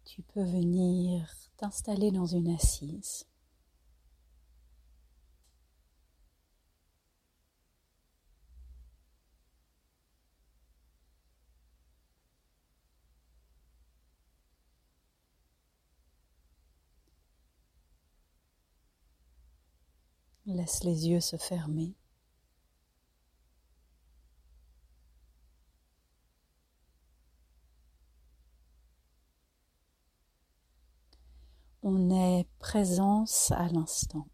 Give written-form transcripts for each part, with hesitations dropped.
Tu peux venir t'installer dans une assise. Laisse les yeux se fermer. On est présence à l'instant.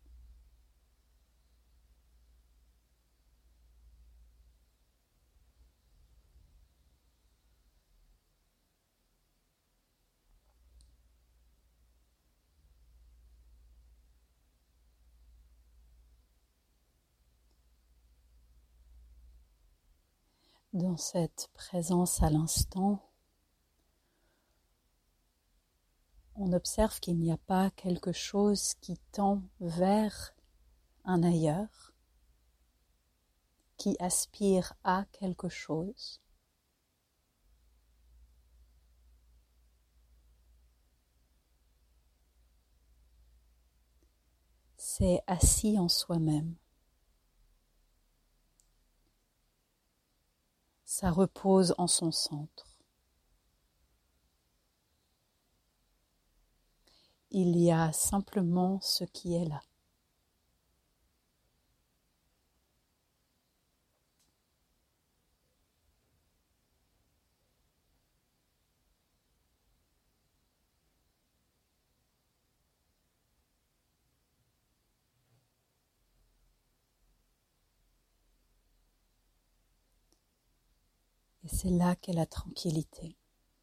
Dans cette présence à l'instant, on observe qu'il n'y a pas quelque chose qui tend vers un ailleurs, qui aspire à quelque chose. C'est assis en soi-même. Ça repose en son centre. Il y a simplement ce qui est là. Et c'est là qu'est la tranquillité.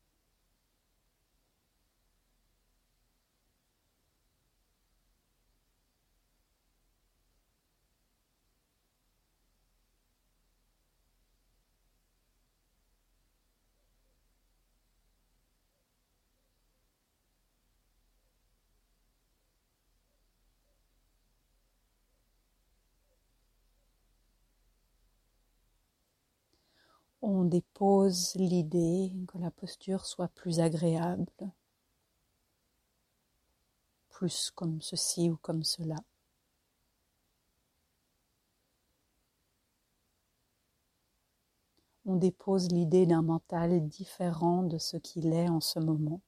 On dépose l'idée que la posture soit plus agréable, plus comme ceci ou comme cela. On dépose l'idée d'un mental différent de ce qu'il est en ce moment.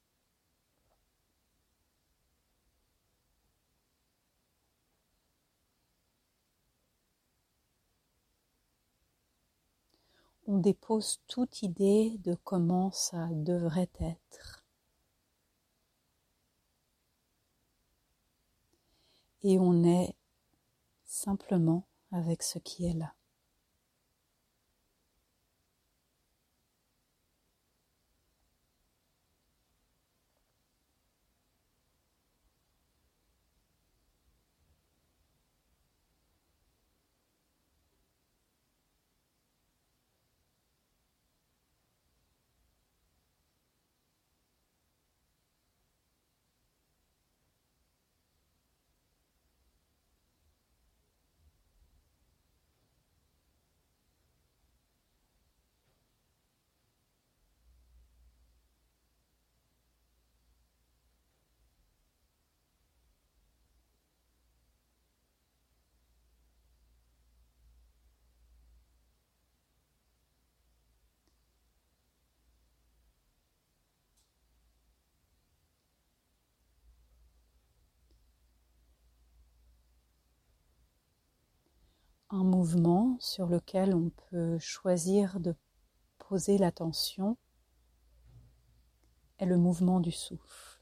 On dépose toute idée de comment ça devrait être. Et on est simplement avec ce qui est là. Un mouvement sur lequel on peut choisir de poser l'attention est le mouvement du souffle.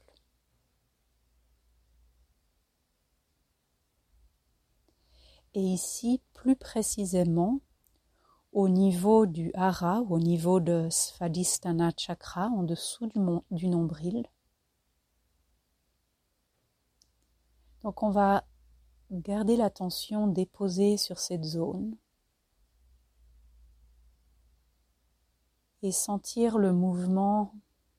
Et ici, plus précisément, au niveau du hara, au niveau de Svadhisthana chakra, en dessous du nombril. Donc on va garder l'attention déposée sur cette zone et sentir le mouvement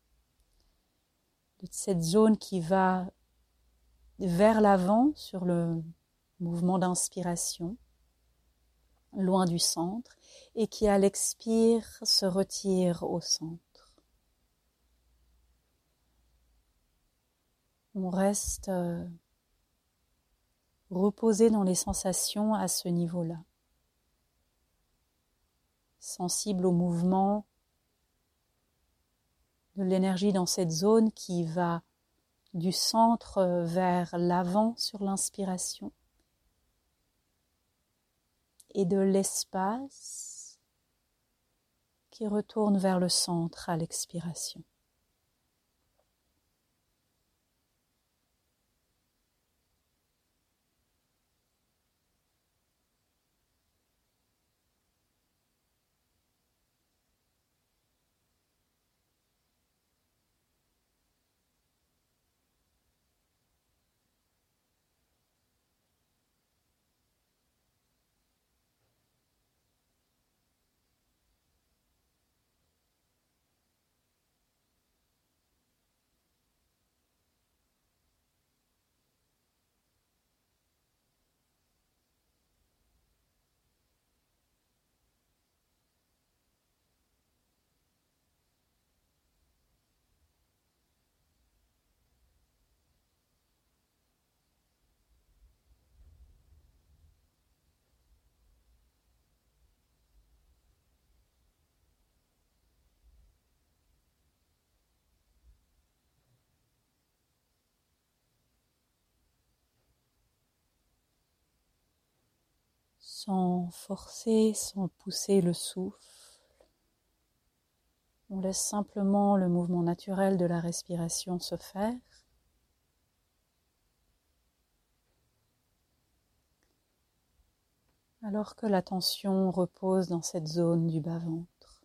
de cette zone qui va vers l'avant sur le mouvement d'inspiration, loin du centre, et qui à l'expire se retire au centre. On reste reposé dans les sensations à ce niveau-là, sensible au mouvement de l'énergie dans cette zone qui va du centre vers l'avant sur l'inspiration et de l'espace qui retourne vers le centre à l'expiration. Sans forcer, sans pousser le souffle, on laisse simplement le mouvement naturel de la respiration se faire. Alors que l'attention repose dans cette zone du bas-ventre.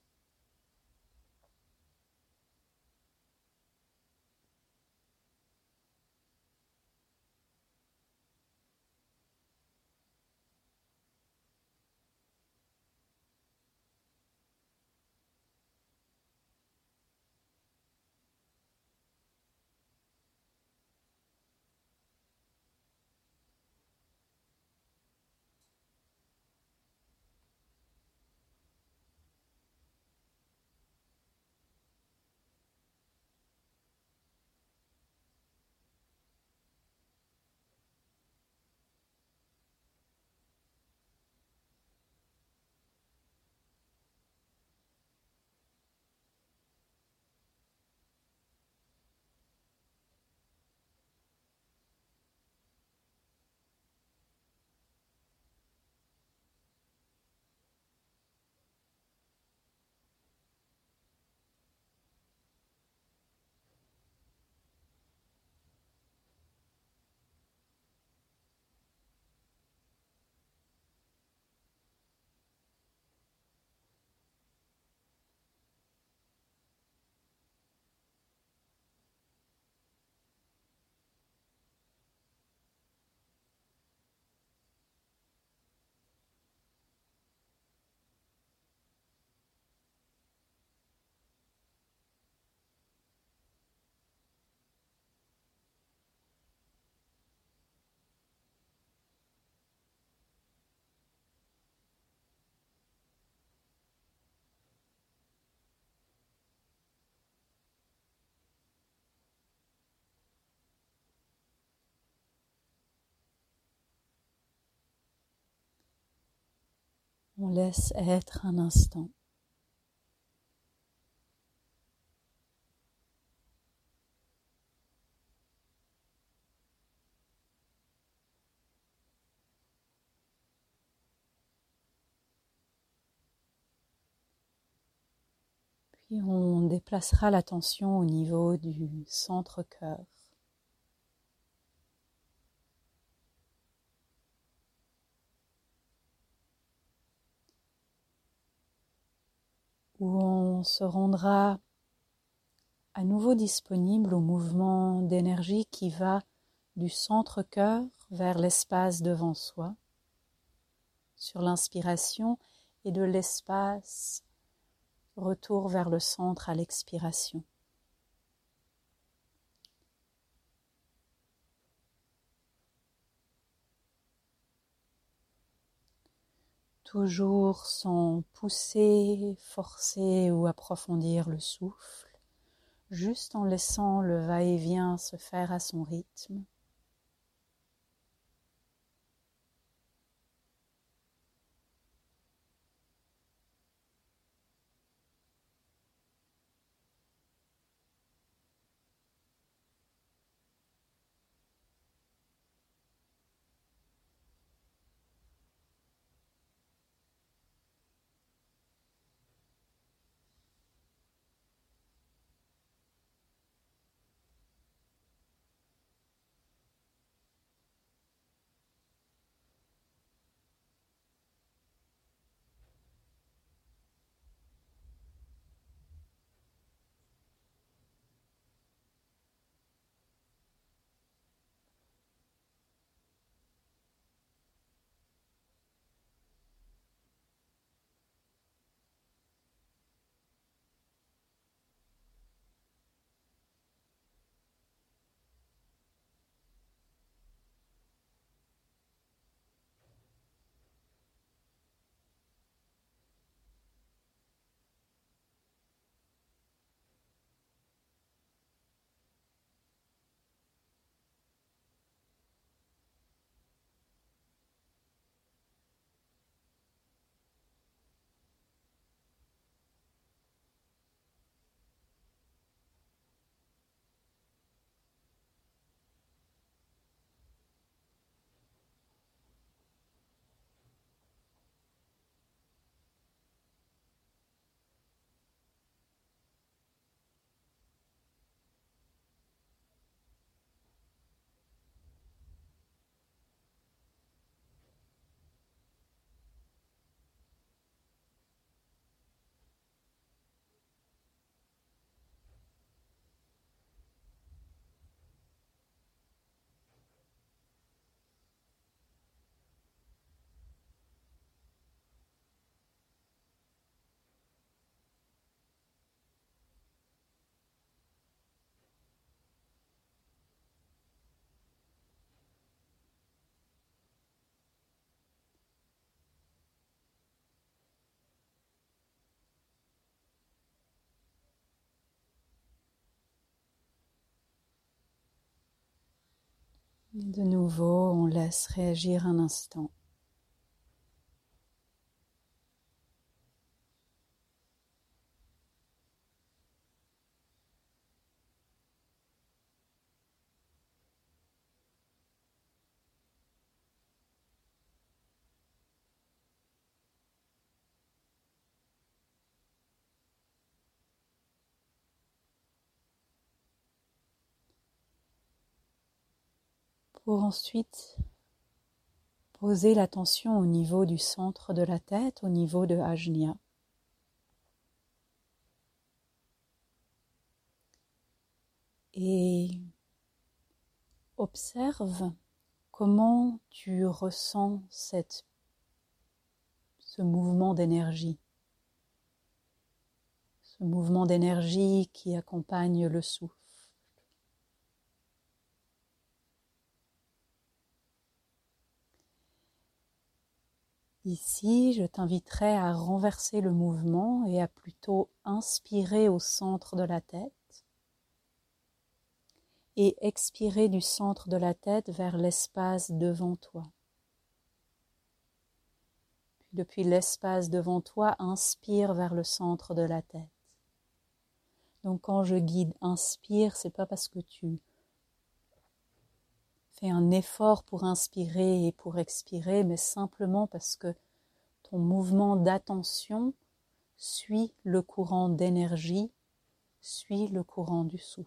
On laisse être un instant. Puis on déplacera l'attention au niveau du centre-cœur. Où on se rendra à nouveau disponible au mouvement d'énergie qui va du centre-cœur vers l'espace devant soi, sur l'inspiration, et de l'espace retour vers le centre à l'expiration. Toujours sans pousser, forcer ou approfondir le souffle, juste en laissant le va-et-vient se faire à son rythme. Et de nouveau, on laisse réagir un instant. Pour ensuite poser l'attention au niveau du centre de la tête, au niveau de Ajna. Et observe comment tu ressens ce mouvement d'énergie. Ce mouvement d'énergie qui accompagne le souffle. Ici, je t'inviterai à renverser le mouvement et à plutôt inspirer au centre de la tête et expirer du centre de la tête vers l'espace devant toi. Puis depuis l'espace devant toi, inspire vers le centre de la tête. Donc quand je guide inspire, c'est pas parce que tu fais un effort pour inspirer et pour expirer, mais simplement parce que ton mouvement d'attention suit le courant d'énergie, suit le courant du souffle.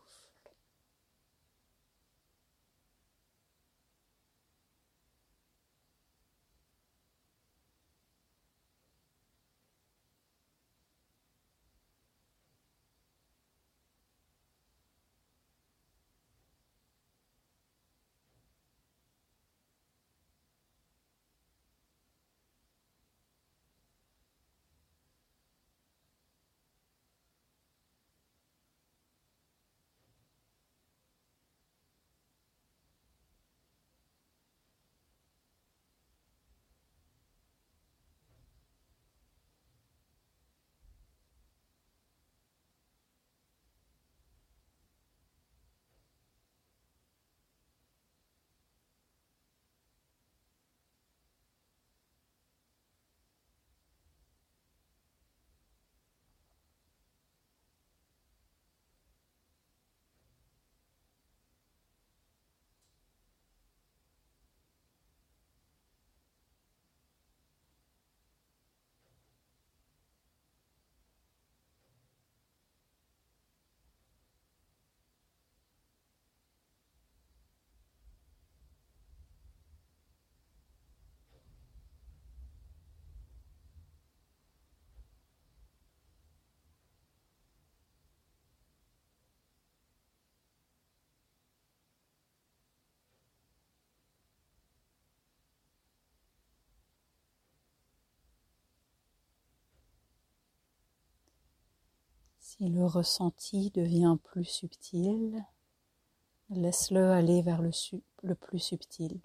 Si le ressenti devient plus subtil, laisse-le aller vers le plus subtil.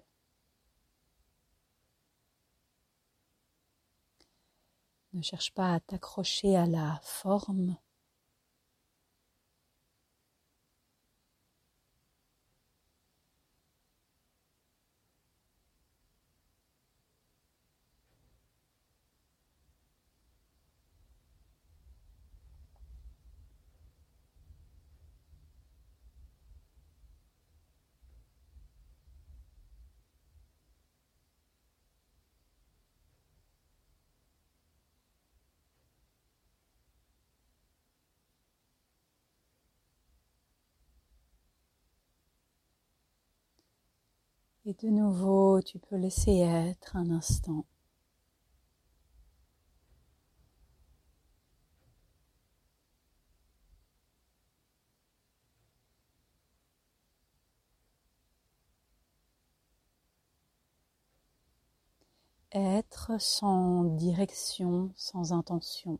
Ne cherche pas à t'accrocher à la forme. Et de nouveau, tu peux laisser être un instant. Être sans direction, sans intention.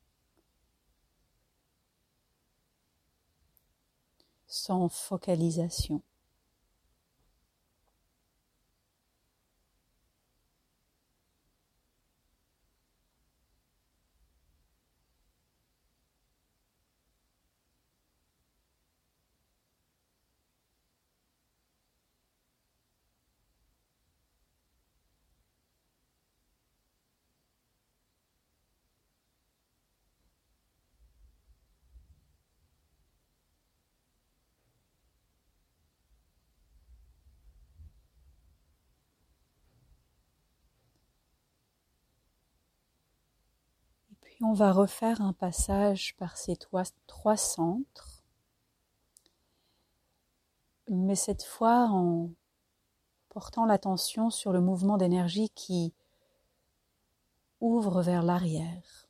Sans focalisation. Puis on va refaire un passage par ces trois centres, mais cette fois en portant l'attention sur le mouvement d'énergie qui ouvre vers l'arrière.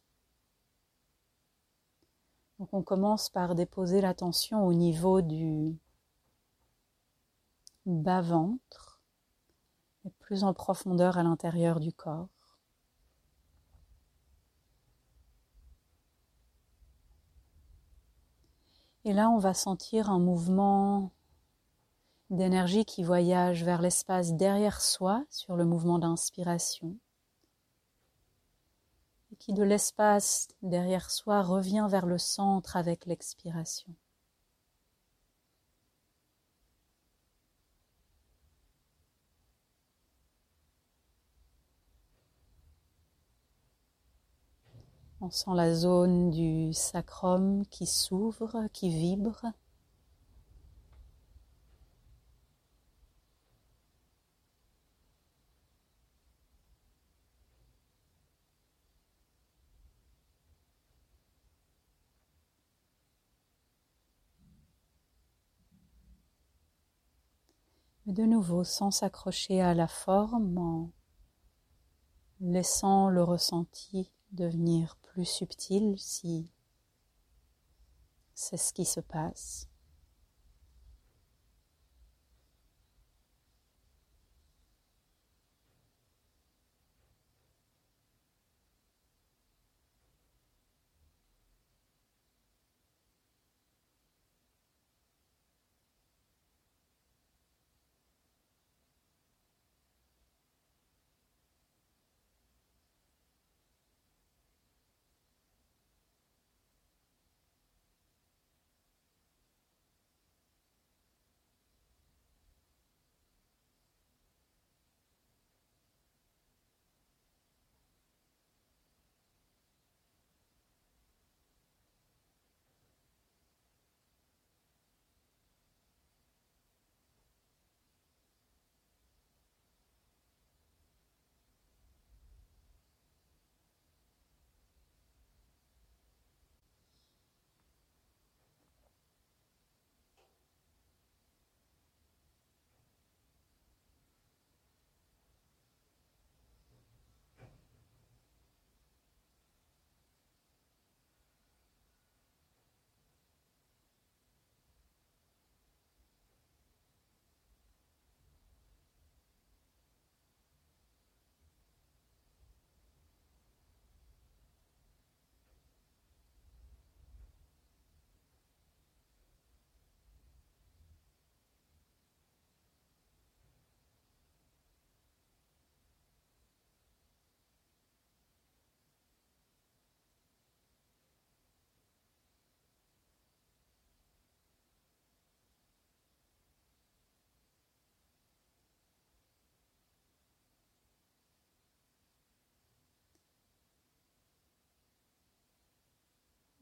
Donc on commence par déposer l'attention au niveau du bas-ventre, et plus en profondeur à l'intérieur du corps. Et là, on va sentir un mouvement d'énergie qui voyage vers l'espace derrière soi sur le mouvement d'inspiration et qui de l'espace derrière soi revient vers le centre avec l'expiration. On sent la zone du sacrum qui s'ouvre, qui vibre. Mais de nouveau, sans s'accrocher à la forme, en laissant le ressenti devenir plus subtil si c'est ce qui se passe.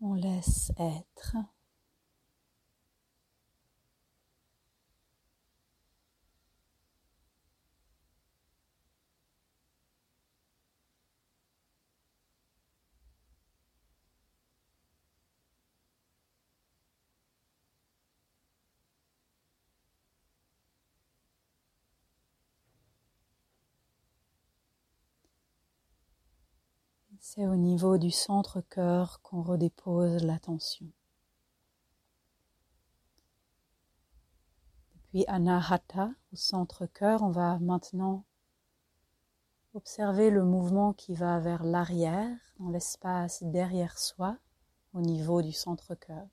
On laisse être. C'est au niveau du centre-cœur qu'on redépose l'attention. Depuis Anahata, au centre-cœur, on va maintenant observer le mouvement qui va vers l'arrière, dans l'espace derrière soi, au niveau du centre-cœur.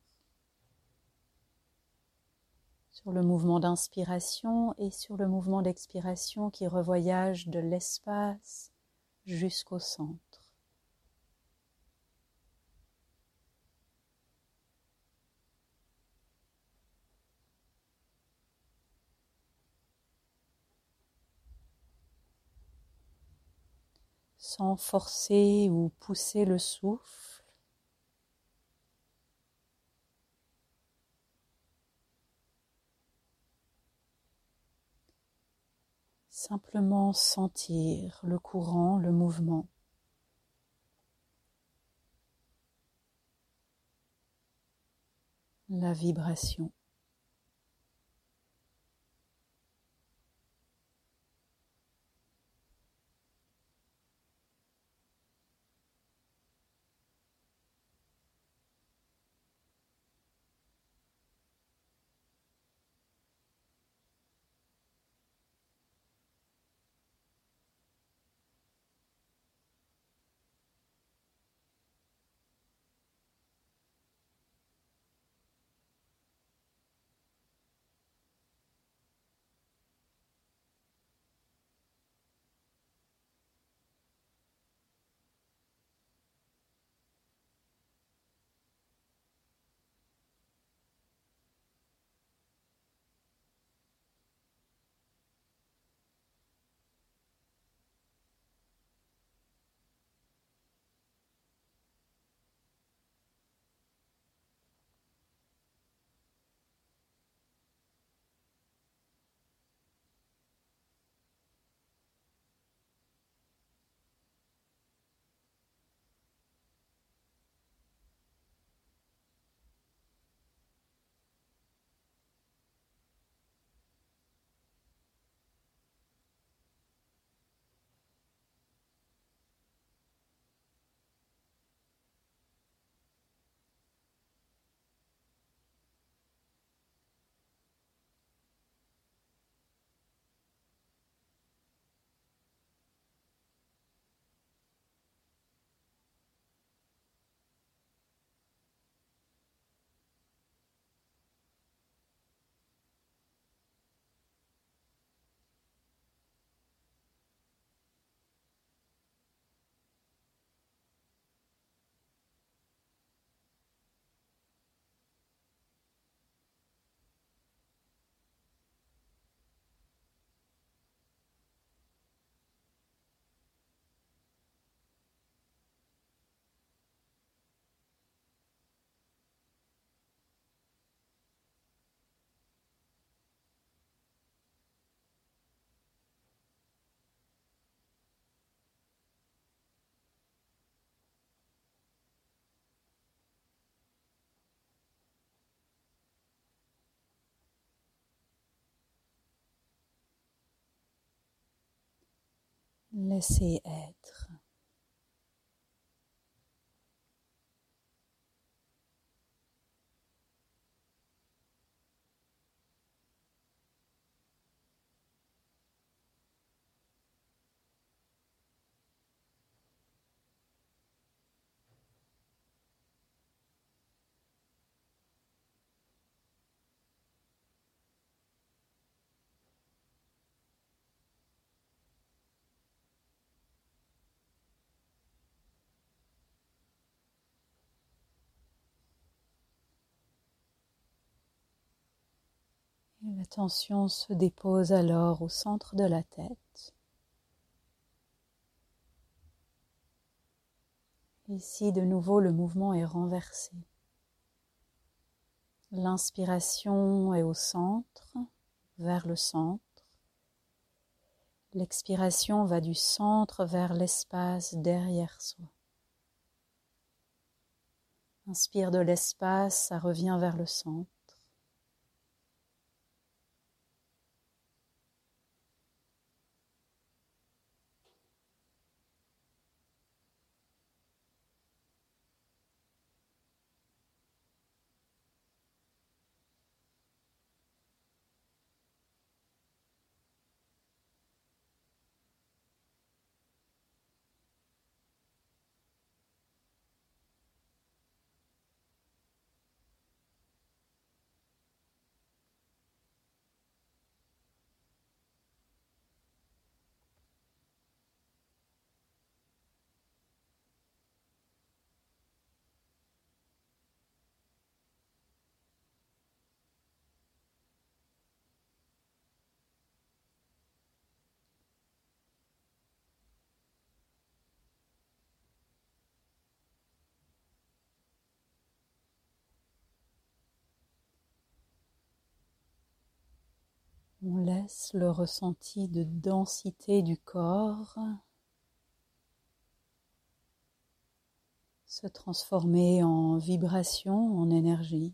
Sur le mouvement d'inspiration et sur le mouvement d'expiration qui revoyage de l'espace jusqu'au centre. Sans forcer ou pousser le souffle, simplement sentir le courant, le mouvement. La vibration. Laissez être. Et l'attention se dépose alors au centre de la tête. Ici, de nouveau, le mouvement est renversé. L'inspiration est au centre, vers le centre. L'expiration va du centre vers l'espace derrière soi. Inspire de l'espace, ça revient vers le centre. On laisse le ressenti de densité du corps se transformer en vibration, en énergie.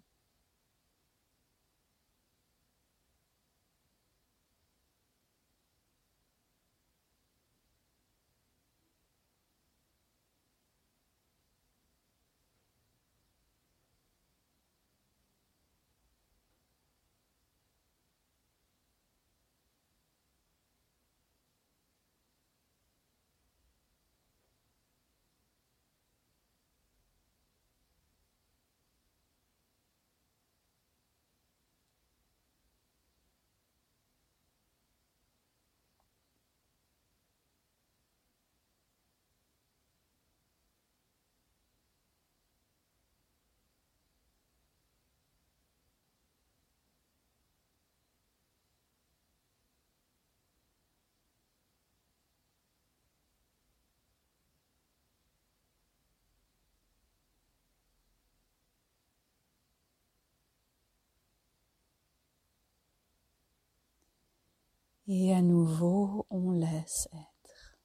Et à nouveau, on laisse être.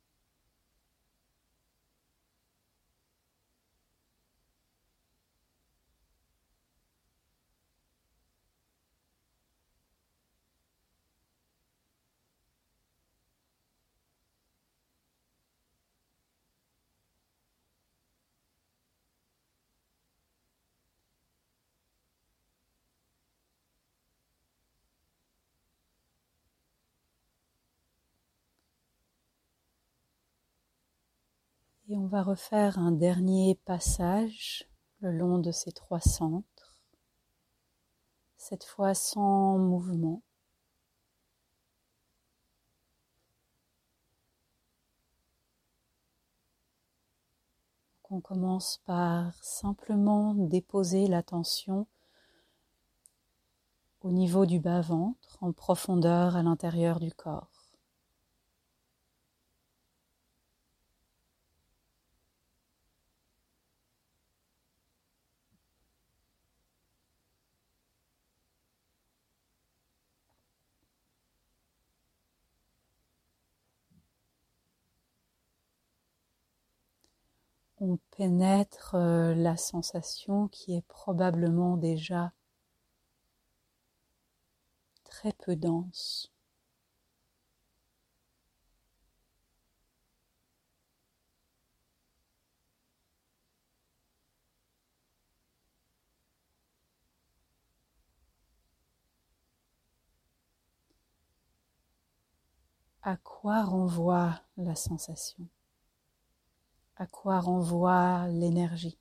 Et on va refaire un dernier passage le long de ces trois centres, cette fois sans mouvement. Donc on commence par simplement déposer l'attention au niveau du bas-ventre, en profondeur à l'intérieur du corps. On pénètre la sensation qui est probablement déjà très peu dense. À quoi renvoie la sensation? À quoi renvoie l'énergie?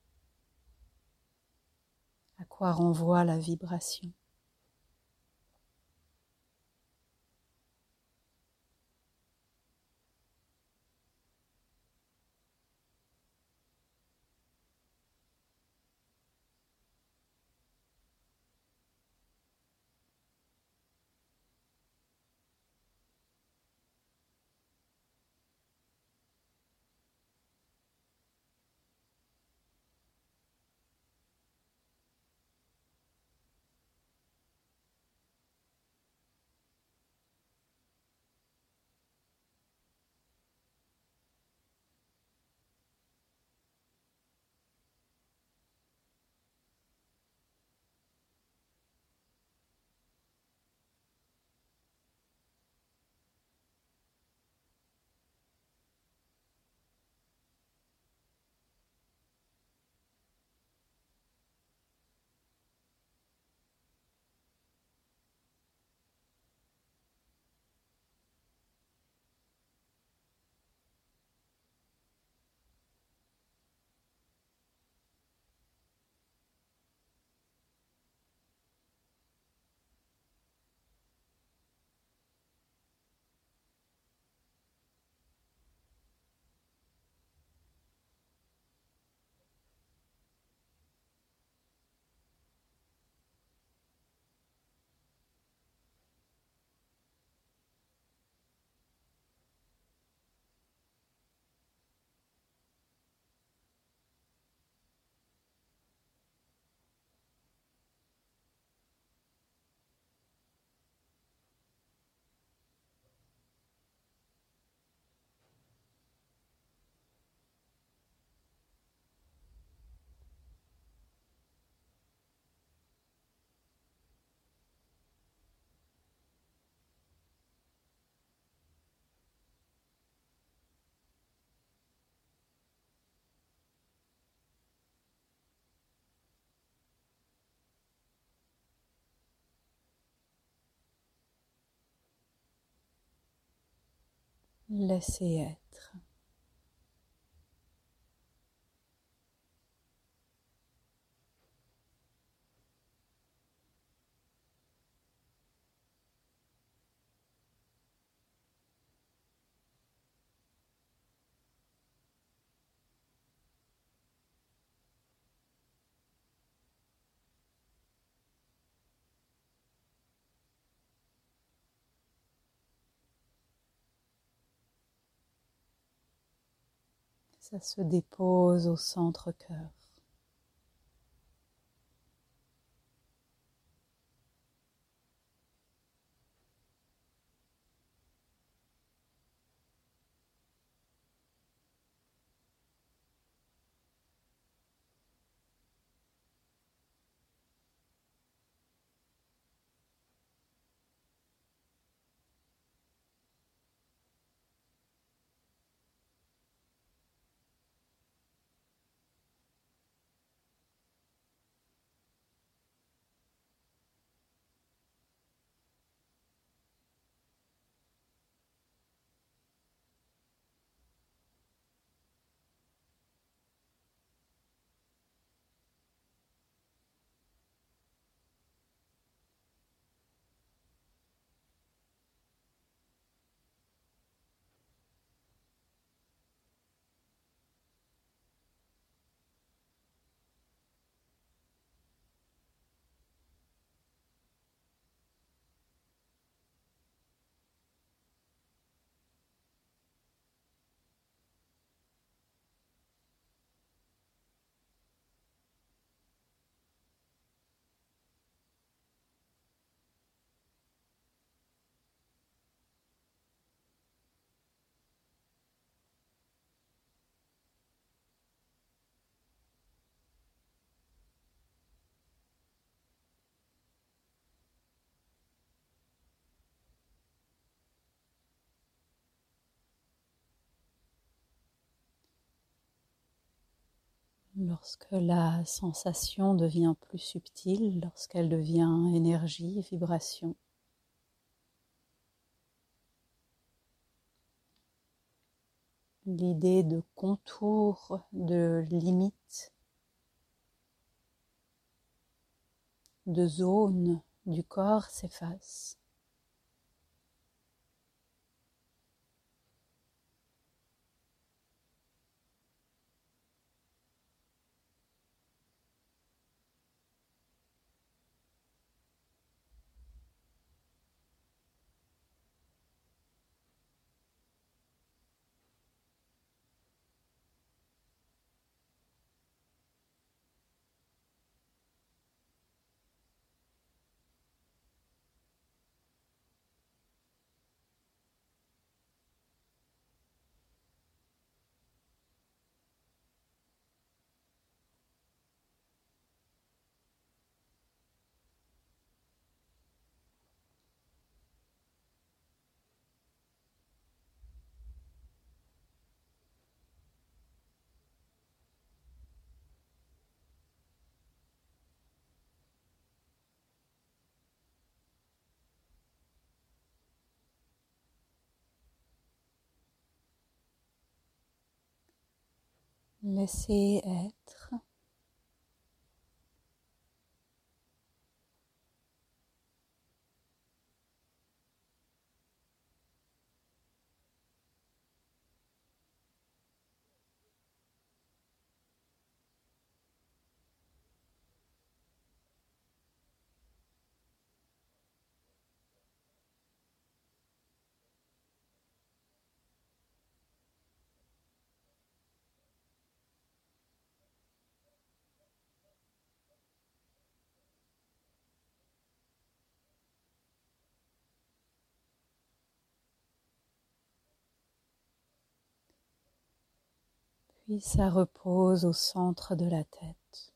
À quoi renvoie la vibration? Laissez être. Ça se dépose au centre-cœur. Lorsque la sensation devient plus subtile, lorsqu'elle devient énergie, vibration, l'idée de contour, de limite, de zone du corps s'efface. Laissez être. Puis ça repose au centre de la tête.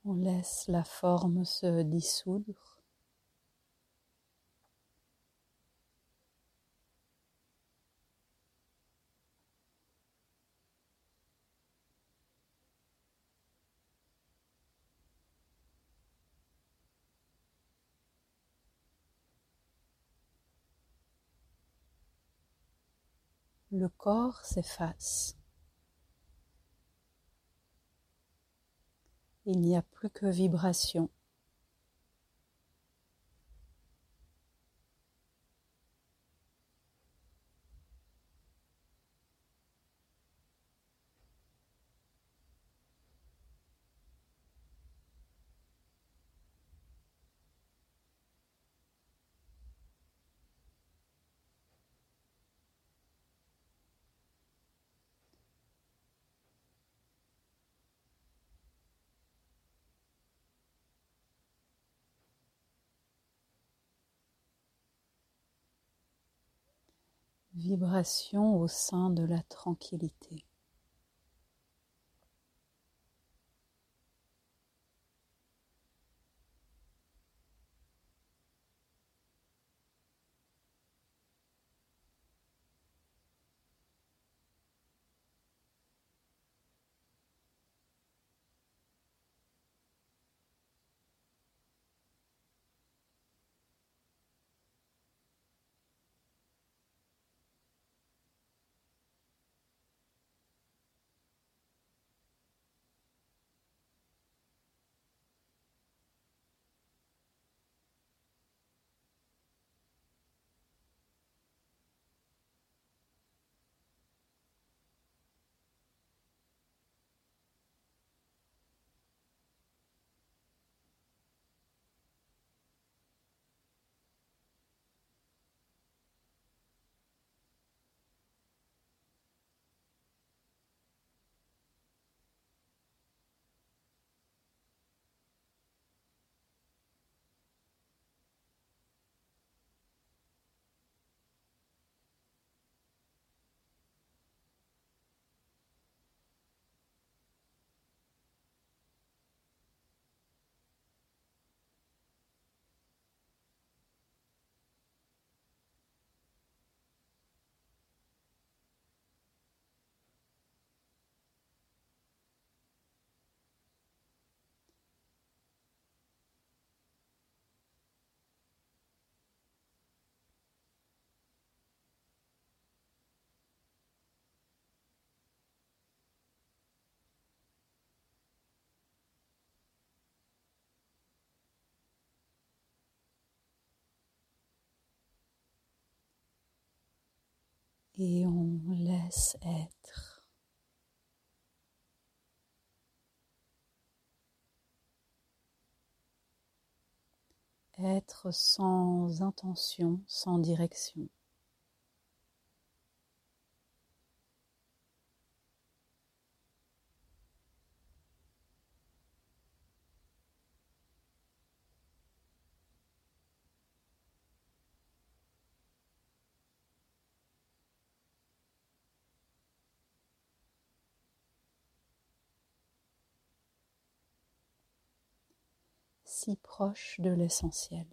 On laisse la forme se dissoudre. Le corps s'efface. Il n'y a plus que vibration. Vibration au sein de la tranquillité. Et on laisse être. Être sans intention, sans direction. Si proche de l'essentiel.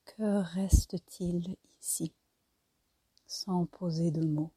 Que reste-t-il ici, sans poser de mots?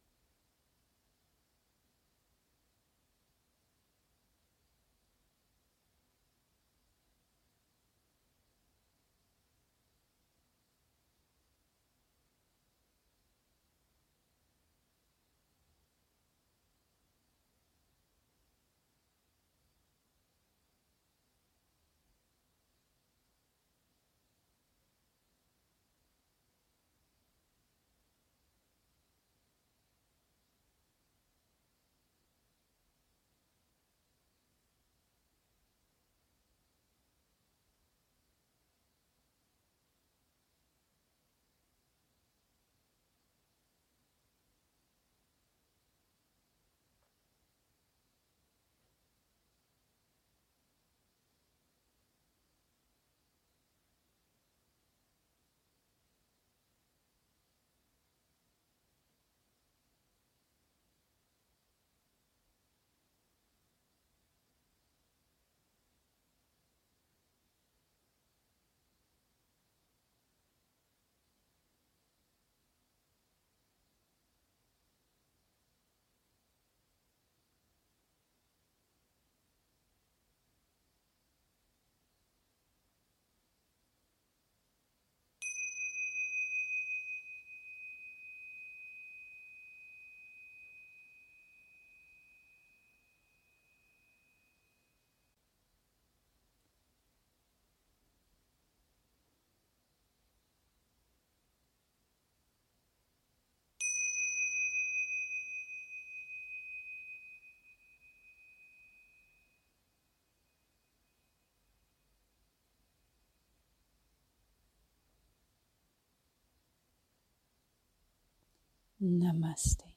Namaste.